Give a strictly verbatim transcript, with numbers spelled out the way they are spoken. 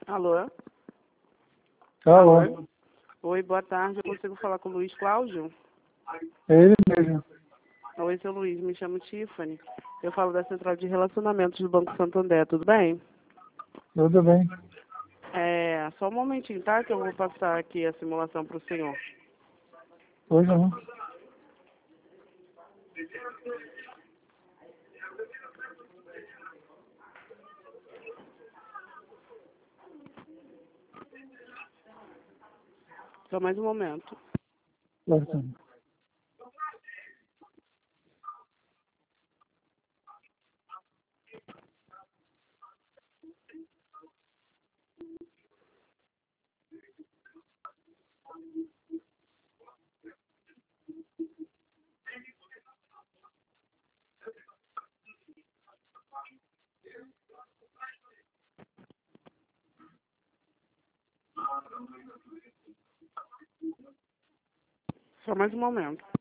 Alô? Alô, Alô? Oi, boa tarde. Eu consigo falar com o Luiz Cláudio? é ele mesmo. Oi, seu Luiz. Me chamo Tiffany. Eu falo da Central de Relacionamentos do Banco Santander. Tudo bem? Tudo bem. É, só um momentinho, tá? Que eu vou passar aqui a simulação para o senhor. Pois não. Só mais um momento. Certo. Só mais um momento.